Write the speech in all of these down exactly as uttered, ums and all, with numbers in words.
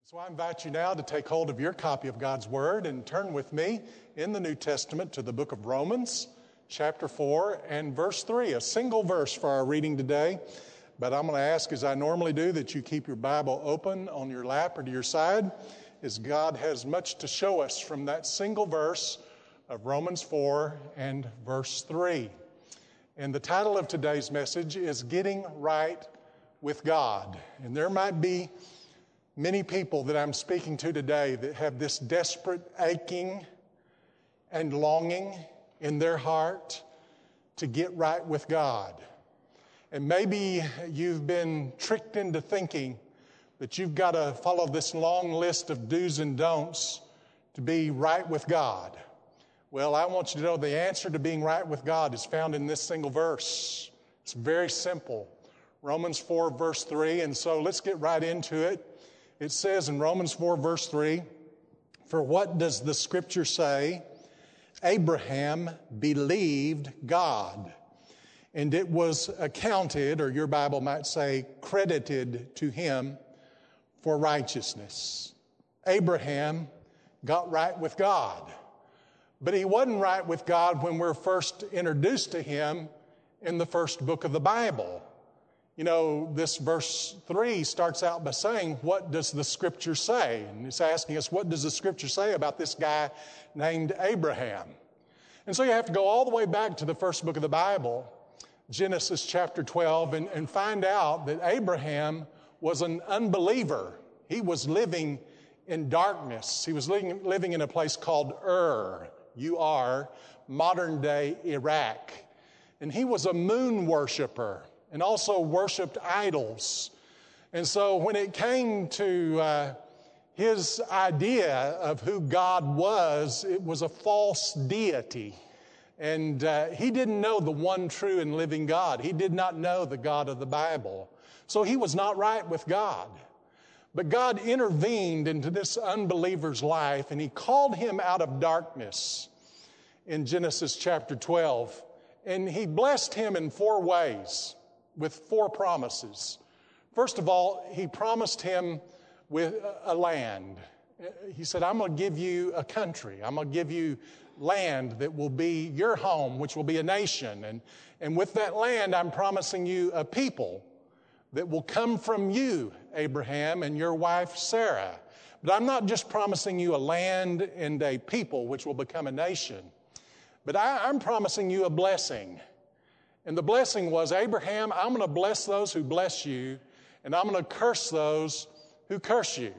So I invite you now to take hold of your copy of God's Word and turn with me in the New Testament to the book of Romans, chapter four and verse three, a single verse for our reading today. But I'm going to ask, as I normally do, that you keep your Bible open on your lap or to your side, as God has much to show us from that single verse of Romans four and verse three. And the title of today's message is Getting Right with God. And there might be many people that I'm speaking to today that have this desperate aching and longing in their heart to get right with God. And maybe you've been tricked into thinking that you've got to follow this long list of do's and don'ts to be right with God. Well, I want you to know the answer to being right with God is found in this single verse. It's very simple. Romans four, verse three. And so let's get right into it. It says in Romans four, verse three, "For what does the Scripture say? Abraham believed God, and it was accounted," or your Bible might say, credited to him for righteousness. Abraham got right with God. But he wasn't right with God when we're first introduced to him in the first book of the Bible. You know, this verse three starts out by saying, what does the Scripture say? And it's asking us, what does the Scripture say about this guy named Abraham? And so you have to go all the way back to the first book of the Bible, Genesis chapter twelve, and, and find out that Abraham was an unbeliever. He was living in darkness. He was living, living in a place called Ur, U R, modern day Iraq. And he was a moon worshiper and also worshiped idols. And so when it came to uh, his idea of who God was, it was a false deity. And uh, he didn't know the one true and living God. He did not know the God of the Bible. So he was not right with God. But God intervened into this unbeliever's life, and he called him out of darkness in Genesis chapter twelve. And he blessed him in four ways, with four promises. First of all, he promised him with a land. He said, I'm going to give you a country. I'm going to give you land that will be your home, which will be a nation. And, and with that land, I'm promising you a people that will come from you, Abraham, and your wife, Sarah. But I'm not just promising you a land and a people, which will become a nation. But I, I'm promising you a blessing. And the blessing was, Abraham, I'm going to bless those who bless you, and I'm going to curse those who curse you.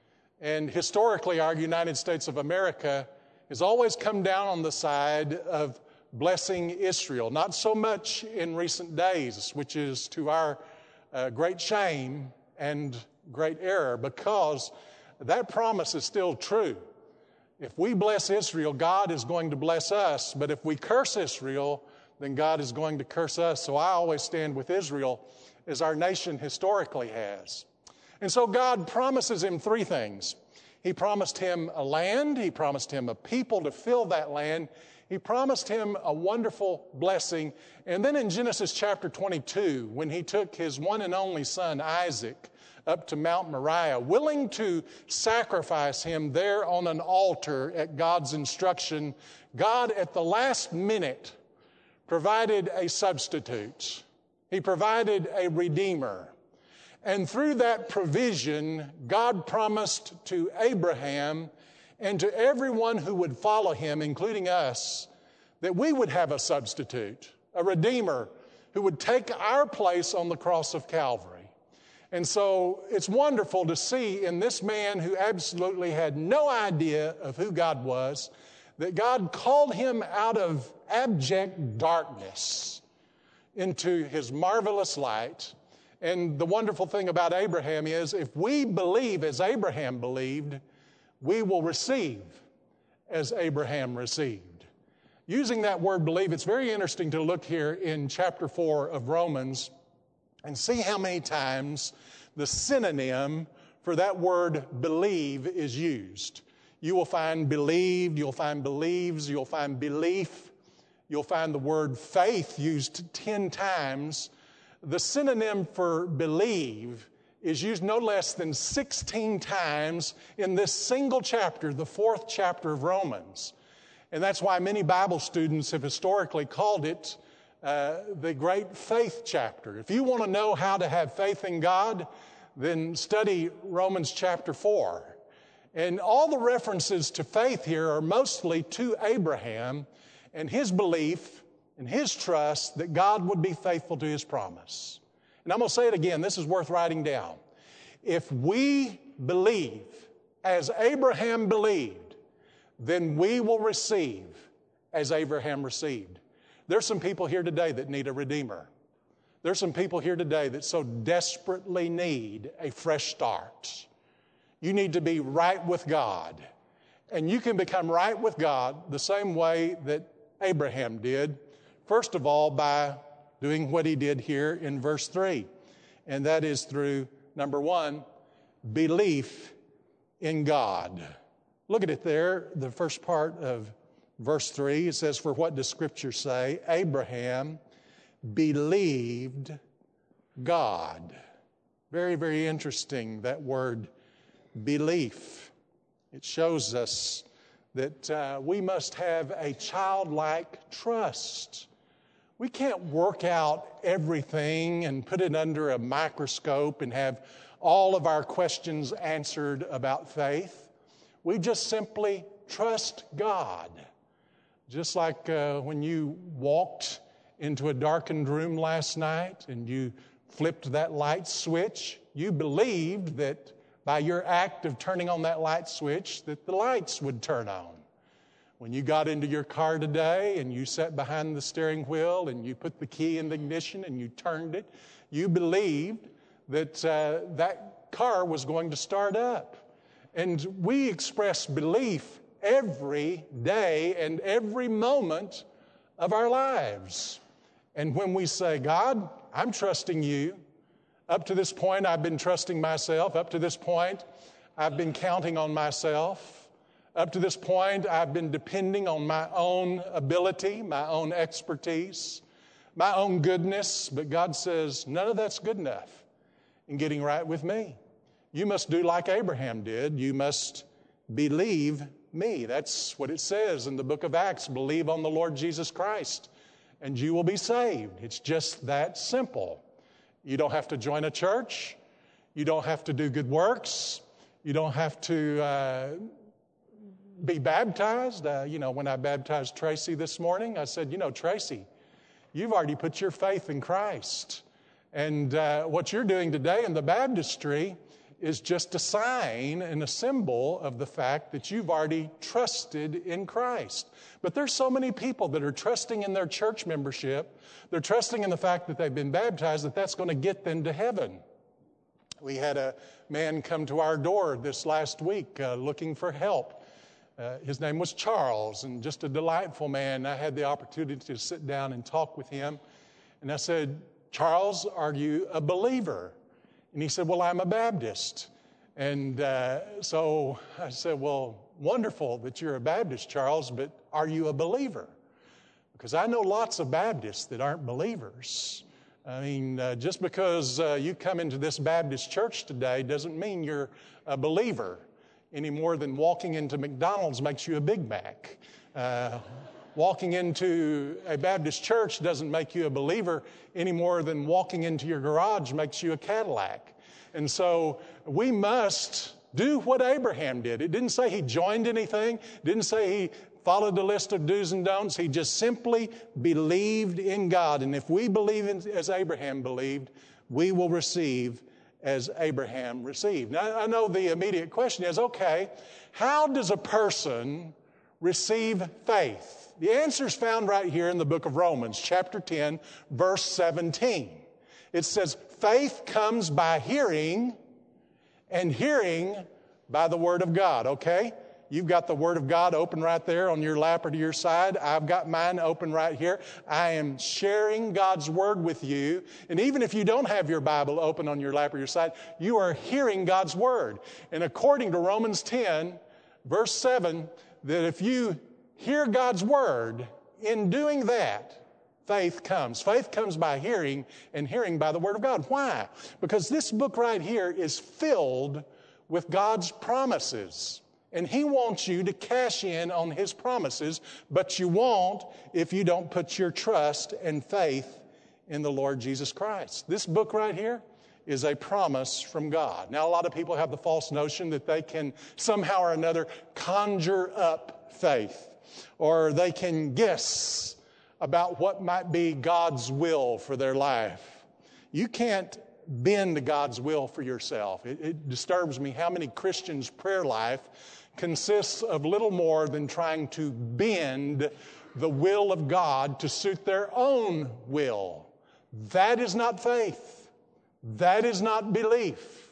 And historically, our United States of America has always come down on the side of blessing Israel. Not so much in recent days, which is to our uh, great shame and great error, because that promise is still true. If we bless Israel, God is going to bless us. But if we curse Israel, then God is going to curse us. So I always stand with Israel, as our nation historically has. And so God promises him three things. He promised him a land. He promised him a people to fill that land. He promised him a wonderful blessing. And then in Genesis chapter twenty-two, when he took his one and only son, Isaac, up to Mount Moriah, willing to sacrifice him there on an altar at God's instruction, God at the last minute provided a substitute. He provided a redeemer. And through that provision, God promised to Abraham and to everyone who would follow him, including us, that we would have a substitute, a redeemer who would take our place on the cross of Calvary. And so it's wonderful to see in this man who absolutely had no idea of who God was, that God called him out of abject darkness into his marvelous light. And the wonderful thing about Abraham is, if we believe as Abraham believed, we will receive as Abraham received. Using that word believe, it's very interesting to look here in chapter four of Romans and see how many times the synonym for that word believe is used. You will find believed, you'll find believes, you'll find belief, you'll find the word faith used ten times. The synonym for believe is used no less than sixteen times in this single chapter, the fourth chapter of Romans. And that's why many Bible students have historically called it uh, the great faith chapter. If you want to know how to have faith in God, then study Romans chapter four. And all the references to faith here are mostly to Abraham and his belief and his trust that God would be faithful to his promise. And I'm going to say it again, this is worth writing down. If we believe as Abraham believed, then we will receive as Abraham received. There's some people here today that need a redeemer. There's some people here today that so desperately need a fresh start. You need to be right with God. And you can become right with God the same way that Abraham did. First of all, by doing what he did here in verse three. And that is through, number one, belief in God. Look at it there, the first part of verse three. It says, for what does Scripture say? Abraham believed God. Very, very interesting, that word belief. It shows us that uh, we must have a childlike trust. We can't work out everything and put it under a microscope and have all of our questions answered about faith. We just simply trust God. Just like uh, when you walked into a darkened room last night and you flipped that light switch, you believed that by your act of turning on that light switch that the lights would turn on. When you got into your car today and you sat behind the steering wheel and you put the key in the ignition and you turned it, you believed that uh, that car was going to start up. And we express belief every day and every moment of our lives. And when we say, God, I'm trusting you. Up to this point, I've been trusting myself. Up to this point, I've been counting on myself. Up to this point, I've been depending on my own ability, my own expertise, my own goodness. But God says, none of that's good enough in getting right with me. You must do like Abraham did. You must believe me. That's what it says in the book of Acts. Believe on the Lord Jesus Christ, and you will be saved. It's just that simple. You don't have to join a church. You don't have to do good works. You don't have to uh, be baptized. Uh, you know, when I baptized Tracy this morning, I said, you know, Tracy, you've already put your faith in Christ. And uh, what you're doing today in the baptistry is just a sign and a symbol of the fact that you've already trusted in Christ. But there's so many people that are trusting in their church membership. They're trusting in the fact that they've been baptized, that that's going to get them to heaven. We had a man come to our door this last week uh, looking for help. Uh, his name was Charles, and just a delightful man. I had the opportunity to sit down and talk with him. And I said, Charles, are you a believer? And he said, well, I'm a Baptist. And uh, so I said, well, wonderful that you're a Baptist, Charles, but are you a believer? Because I know lots of Baptists that aren't believers. I mean, uh, just because uh, you come into this Baptist church today doesn't mean you're a believer any more than walking into McDonald's makes you a Big Mac. Uh, walking into a Baptist church doesn't make you a believer any more than walking into your garage makes you a Cadillac. And so we must do what Abraham did. It didn't say he joined anything. It didn't say he followed the list of do's and don'ts. He just simply believed in God. And if we believe in, as Abraham believed, we will receive as Abraham received. Now, I know the immediate question is, okay, how does a person receive faith? The answer is found right here in the book of Romans, chapter ten, verse seventeen. It says, faith comes by hearing, and hearing by the word of God, okay? You've got the Word of God open right there on your lap or to your side. I've got mine open right here. I am sharing God's Word with you. And even if you don't have your Bible open on your lap or your side, you are hearing God's Word. And according to Romans ten, verse seven, that if you hear God's Word, in doing that, faith comes. Faith comes by hearing, and hearing by the Word of God. Why? Because this book right here is filled with God's promises. And He wants you to cash in on His promises, but you won't if you don't put your trust and faith in the Lord Jesus Christ. This book right here is a promise from God. Now, a lot of people have the false notion that they can somehow or another conjure up faith, or they can guess about what might be God's will for their life. You can't bend God's will for yourself. It, it disturbs me how many Christians' prayer life consists of little more than trying to bend the will of God to suit their own will. That is not faith. That is not belief.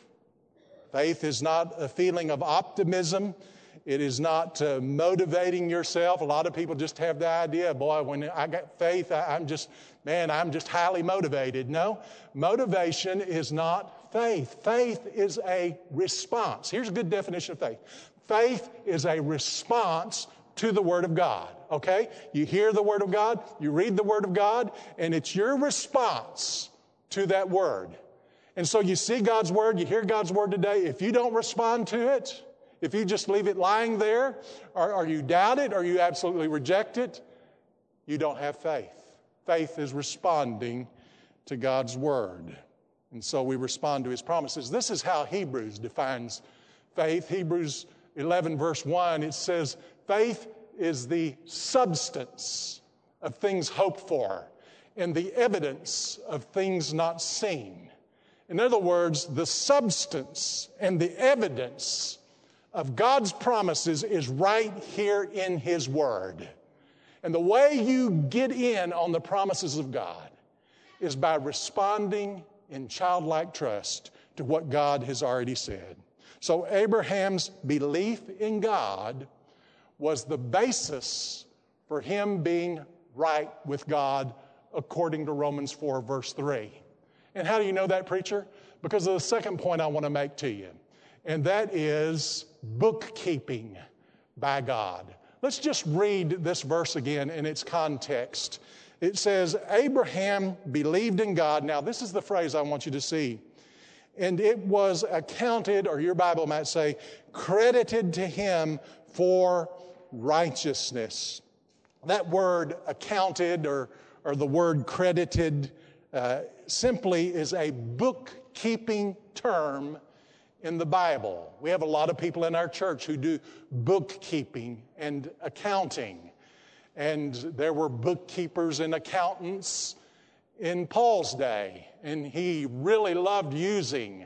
Faith is not a feeling of optimism. It is not uh, motivating yourself. A lot of people just have the idea, boy, when I got faith, I, I'm just, man, I'm just highly motivated. No, motivation is not faith. Faith is a response. Here's a good definition of faith. Faith is a response to the Word of God, okay? You hear the Word of God, you read the Word of God, and it's your response to that Word. And so you see God's Word, you hear God's Word today. If you don't respond to it, if you just leave it lying there, or, or you doubt it, or you absolutely reject it, you don't have faith. Faith is responding to God's Word. And so we respond to His promises. This is how Hebrews defines faith. Hebrews eleven verse one, it says, faith is the substance of things hoped for and the evidence of things not seen. In other words, the substance and the evidence of God's promises is right here in His Word. And the way you get in on the promises of God is by responding in childlike trust to what God has already said. So Abraham's belief in God was the basis for him being right with God according to Romans four verse three. And how do you know that, preacher? Because of the second point I want to make to you, and that is bookkeeping by God. Let's just read this verse again in its context. It says, Abraham believed in God. Now, this is the phrase I want you to see. And it was accounted, or your Bible might say, credited to him for righteousness. That word accounted, or, or the word credited, uh, simply is a bookkeeping term in the Bible. We have a lot of people in our church who do bookkeeping and accounting. And there were bookkeepers and accountants in Paul's day, and he really loved using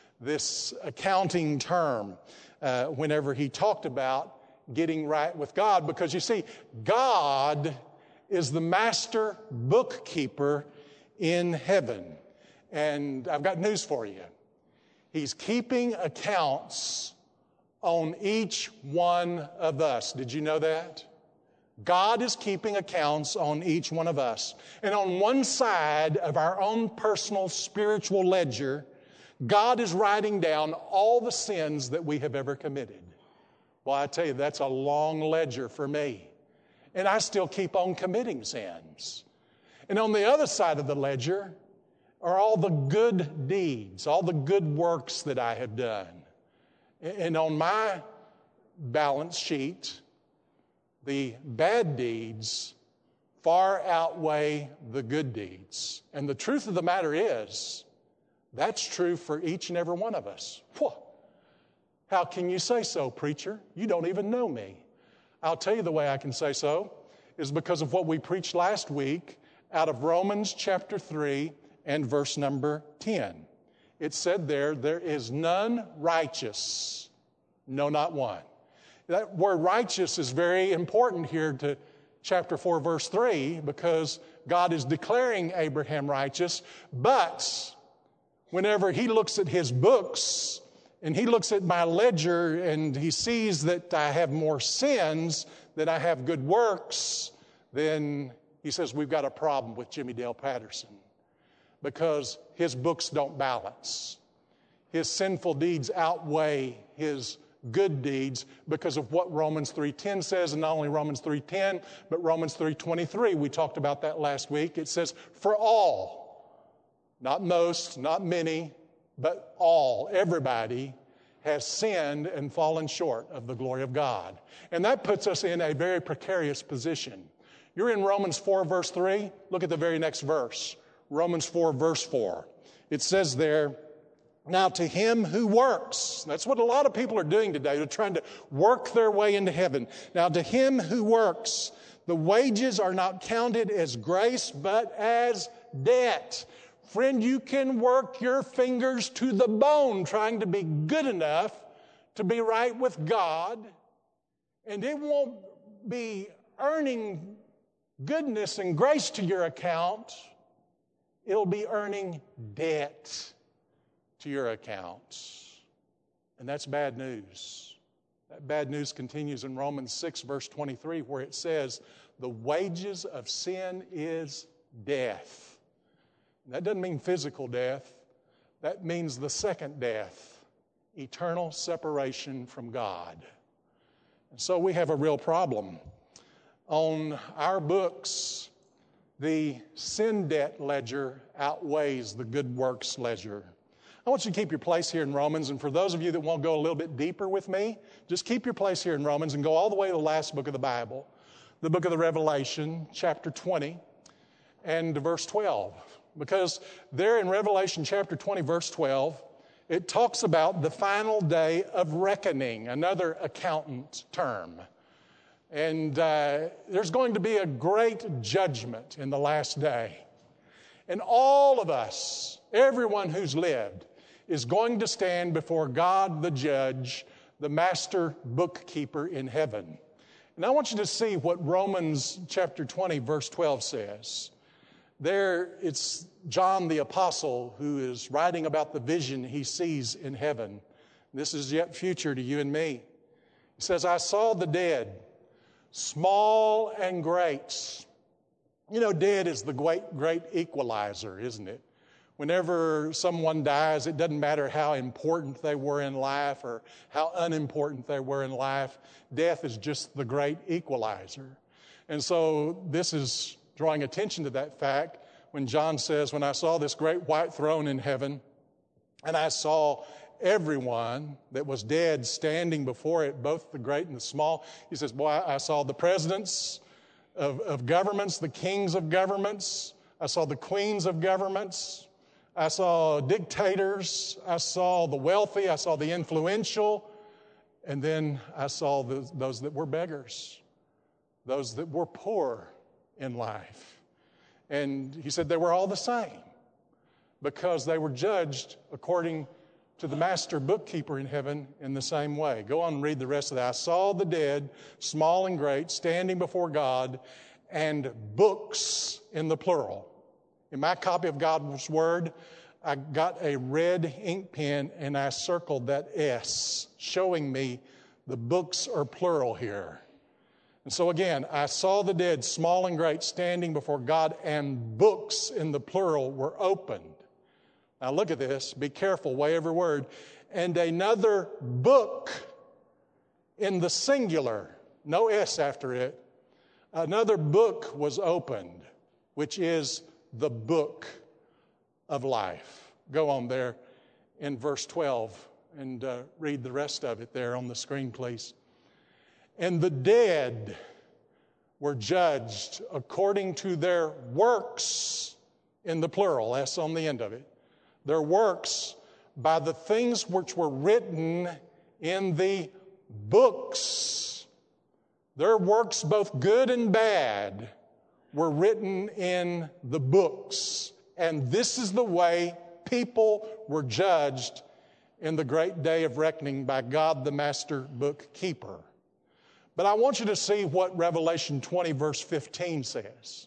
this accounting term uh, whenever he talked about getting right with God, because you see, God is the master bookkeeper in heaven. And I've got news for you. He's keeping accounts on each one of us. Did you know that? God is keeping accounts on each one of us. And on one side of our own personal spiritual ledger, God is writing down all the sins that we have ever committed. Well, I tell you, that's a long ledger for me. And I still keep on committing sins. And on the other side of the ledger are all the good deeds, all the good works that I have done. And on my balance sheet, the bad deeds far outweigh the good deeds. And the truth of the matter is, that's true for each and every one of us. Whew. How can you say so, preacher? You don't even know me. I'll tell you the way I can say so is because of what we preached last week out of Romans chapter three and verse number ten. It said there, there is none righteous, no, not one. That word righteous is very important here to chapter four, verse three, because God is declaring Abraham righteous. But whenever he looks at his books and he looks at my ledger and he sees that I have more sins than I have good works, then he says, we've got a problem with Jimmy Dale Patterson, because his books don't balance. His sinful deeds outweigh his good deeds because of what Romans three ten says, and not only Romans three ten, but Romans three twenty-three. We talked about that last week. It says, for all, not most, not many, but all, everybody has sinned and fallen short of the glory of God. And that puts us in a very precarious position. You're in Romans four, verse three. Look at the very next verse. Romans four, verse four. It says there, now to him who works. That's what a lot of people are doing today. They're trying to work their way into heaven. Now to him who works, the wages are not counted as grace, but as debt. Friend, you can work your fingers to the bone trying to be good enough to be right with God, and it won't be earning goodness and grace to your account. It'll be earning debt to your account. And that's bad news. That bad news continues in Romans six, verse twenty-three, where it says, the wages of sin is death. That doesn't mean physical death. That means the second death, eternal separation from God. And so we have a real problem. On our books, the sin debt ledger outweighs the good works ledger. I want you to keep your place here in Romans, and for those of you that want to go a little bit deeper with me, just keep your place here in Romans and go all the way to the last book of the Bible, the book of the Revelation, chapter twenty, and verse twelve. Because there in Revelation chapter twenty, verse twelve, it talks about the final day of reckoning, another accountant term. And uh, there's going to be a great judgment in the last day. And all of us, everyone who's lived, is going to stand before God the judge, the master bookkeeper in heaven. And I want you to see what Romans chapter twenty, verse twelve says. There, it's John the Apostle who is writing about the vision he sees in heaven. This is yet future to you and me. He says, I saw the dead, small and great. You know, dead is the great, great equalizer, isn't it? Whenever someone dies, it doesn't matter how important they were in life or how unimportant they were in life. Death is just the great equalizer. And so this is drawing attention to that fact when John says, when I saw this great white throne in heaven, and I saw everyone that was dead standing before it, both the great and the small, he says, boy, I saw the presidents of, of governments, the kings of governments, I saw the queens of governments, I saw dictators, I saw the wealthy, I saw the influential, and then I saw the, those that were beggars, those that were poor in life. And he said they were all the same because they were judged according to the master bookkeeper in heaven in the same way. Go on and read the rest of that. I saw the dead, small and great, standing before God, and books in the plural. In my copy of God's Word, I got a red ink pen and I circled that S, showing me the books are plural here. And so again, I saw the dead, small and great, standing before God, and books in the plural were opened. Now look at this. Be careful, weigh every word. And another book in the singular, no S after it, another book was opened, which is the book of life. Go on there in verse twelve and uh, read the rest of it there on the screen, please. And the dead were judged according to their works, in the plural, that's on the end of it, their works by the things which were written in the books. Their works, both good and bad, were written in the books. And this is the way people were judged in the great day of reckoning by God the master bookkeeper. But I want you to see what Revelation twenty, verse fifteen says.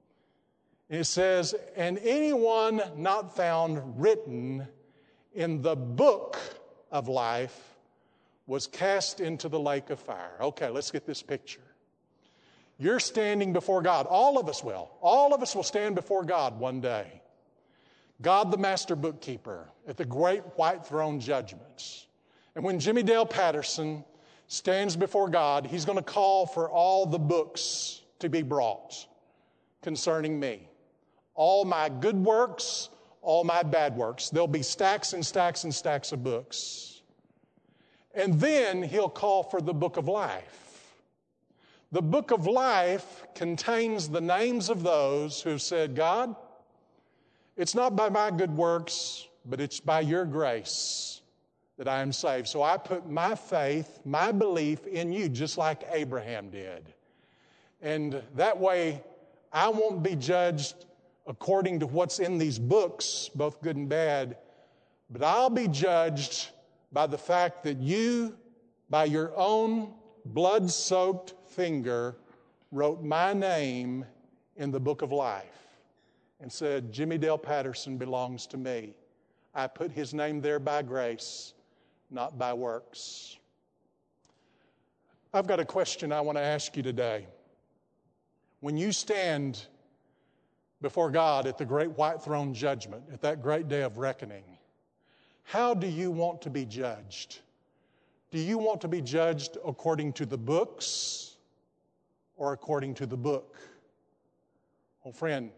It says, and anyone not found written in the book of life was cast into the lake of fire. Okay, let's get this picture. You're standing before God. All of us will. All of us will stand before God one day. God the master bookkeeper at the great white throne judgments. And when Jimmy Dale Patterson stands before God, he's going to call for all the books to be brought concerning me. All my good works, all my bad works. There'll be stacks and stacks and stacks of books. And then he'll call for the book of life. The book of life contains the names of those who have said, God, it's not by my good works, but it's by your grace that I am saved. So I put my faith, my belief in you, just like Abraham did. And that way, I won't be judged according to what's in these books, both good and bad, but I'll be judged by the fact that you, by your own blood-soaked finger, wrote my name in the book of life and said, Jimmy Dale Patterson belongs to me. I put his name there by grace, not by works. I've got a question I want to ask you today. When you stand before God at the great white throne judgment, at that great day of reckoning, how do you want to be judged? Do you want to be judged according to the books or according to the book? Well, friend,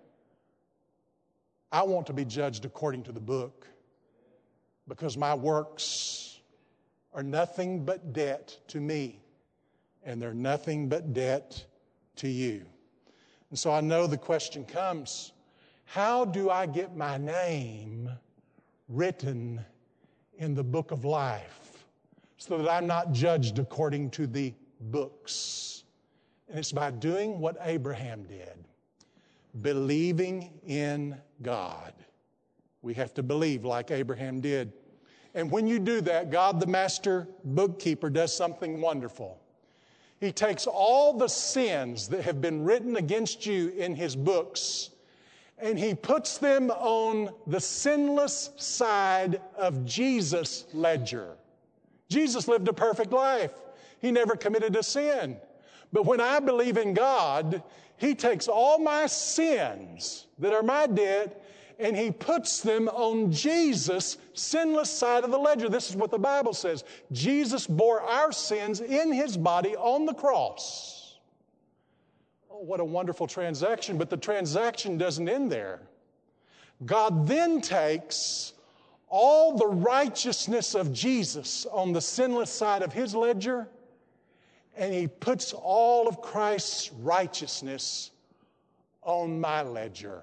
I want to be judged according to the book because my works are nothing but debt to me, and they're nothing but debt to you. And so I know the question comes, how do I get my name written in the book of life so that I'm not judged according to the books? And it's by doing what Abraham did, believing in God. We have to believe like Abraham did. And when you do that, God, the master bookkeeper, does something wonderful. He takes all the sins that have been written against you in his books, and he puts them on the sinless side of Jesus' ledger. Jesus lived a perfect life. He never committed a sin. But when I believe in God, he takes all my sins that are my debt, and he puts them on Jesus' sinless side of the ledger. This is what the Bible says. Jesus bore our sins in his body on the cross. Oh, what a wonderful transaction. But the transaction doesn't end there. God then takes all the righteousness of Jesus on the sinless side of his ledger, and he puts all of Christ's righteousness on my ledger.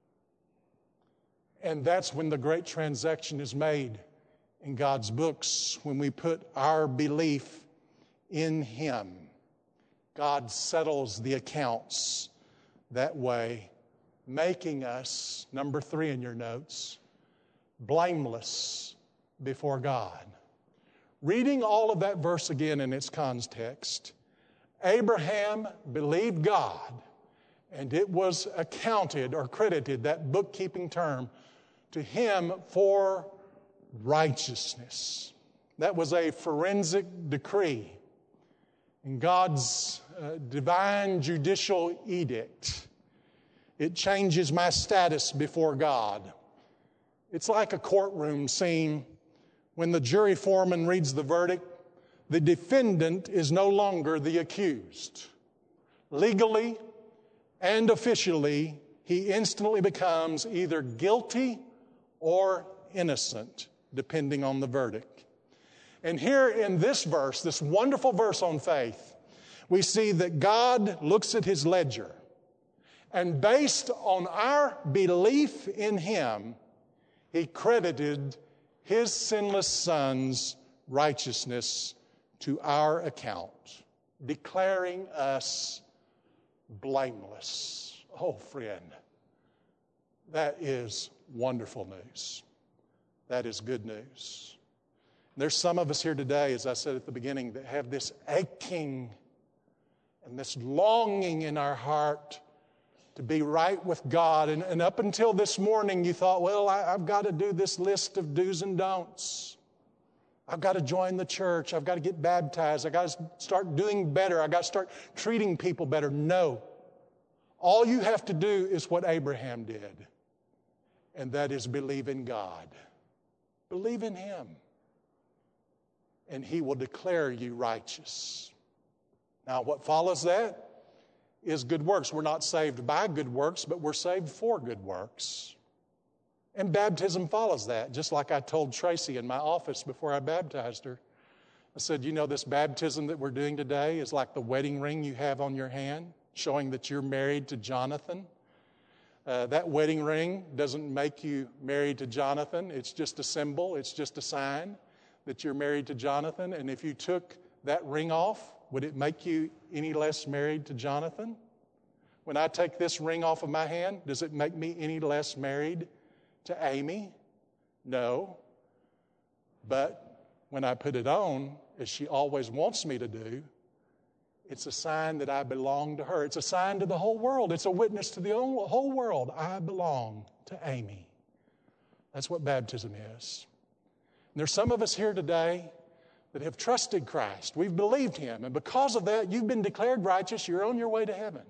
And that's when the great transaction is made in God's books, when we put our belief in him. God settles the accounts that way, making us, number three in your notes, blameless before God. Reading all of that verse again in its context, Abraham believed God, and it was accounted or credited, that bookkeeping term, to him for righteousness. That was a forensic decree in God's uh, divine judicial edict. It changes my status before God. It's like a courtroom scene when the jury foreman reads the verdict. The defendant is no longer the accused. Legally and officially, he instantly becomes either guilty or innocent, depending on the verdict. And here in this verse, this wonderful verse on faith, we see that God looks at his ledger, and based on our belief in him, he credited his sinless son's righteousness to our account, declaring us blameless. Oh, friend, that is wonderful news. That is good news. There's some of us here today, as I said at the beginning, that have this aching and this longing in our heart to be right with God. And, and up until this morning, you thought, well, I, I've got to do this list of do's and don'ts. I've got to join the church. I've got to get baptized. I've got to start doing better. I've got to start treating people better. No. All you have to do is what Abraham did, and that is believe in God. Believe in him. and He will declare you righteous. Now, what follows that is good works. We're not saved by good works, but we're saved for good works. And baptism follows that, just like I told Tracy in my office before I baptized her. I said, you know, this baptism that we're doing today is like the wedding ring you have on your hand, showing that you're married to Jonathan. Uh, that wedding ring doesn't make you married to Jonathan. It's just a symbol. It's just a sign that you're married to Jonathan. And if you took that ring off, would it make you any less married to Jonathan? When I take this ring off of my hand, does it make me any less married to Amy? No. But when I put it on, as she always wants me to do, it's a sign that I belong to her. It's a sign to the whole world. It's a witness to the whole world. I belong to Amy. That's what baptism is. And there's some of us here today that have trusted Christ. We've believed Him. And because of that, you've been declared righteous. You're on your way to heaven.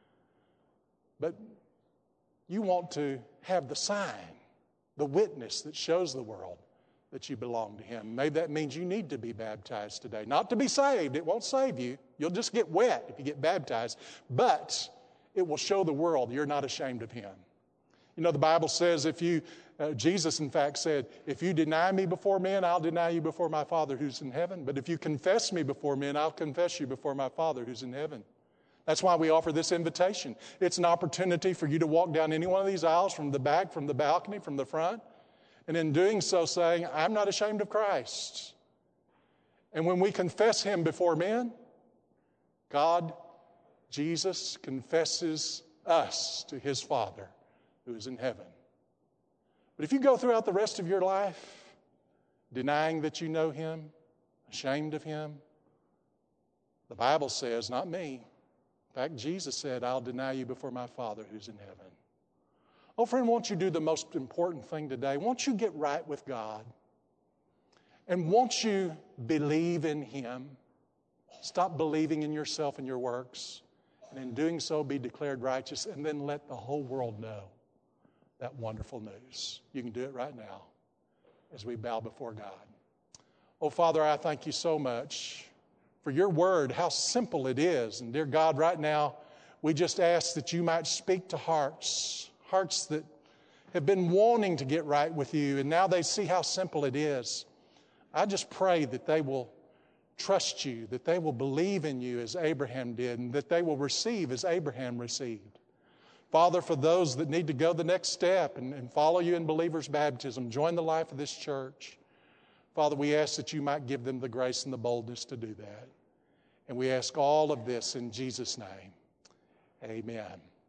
But you want to have the sign, the witness that shows the world that you belong to Him. Maybe that means you need to be baptized today. Not to be saved. It won't save you. You'll just get wet if you get baptized. But it will show the world you're not ashamed of Him. You know, the Bible says if you, uh, Jesus in fact said, if you deny me before men, I'll deny you before my Father who's in heaven. But if you confess me before men, I'll confess you before my Father who's in heaven. That's why we offer this invitation. It's an opportunity for you to walk down any one of these aisles, from the back, from the balcony, from the front, and in doing so saying, I'm not ashamed of Christ. And when we confess Him before men, God, Jesus, confesses us to His Father who is in heaven. But if you go throughout the rest of your life denying that you know Him, ashamed of Him, the Bible says, not me. In fact, Jesus said, I'll deny you before my Father who's in heaven. Oh, friend, won't you do the most important thing today? Won't you get right with God? And won't you believe in Him? Stop believing in yourself and your works. And in doing so, be declared righteous. And then let the whole world know that wonderful news. You can do it right now as we bow before God. Oh, Father, I thank you so much for your word, how simple it is. And dear God, right now, we just ask that you might speak to hearts, hearts that have been wanting to get right with you, and now they see how simple it is. I just pray that they will trust you, that they will believe in you as Abraham did, and that they will receive as Abraham received. Father, for those that need to go the next step and, and follow you in believer's baptism, join the life of this church, Father, we ask that you might give them the grace and the boldness to do that. And we ask all of this in Jesus' name. Amen.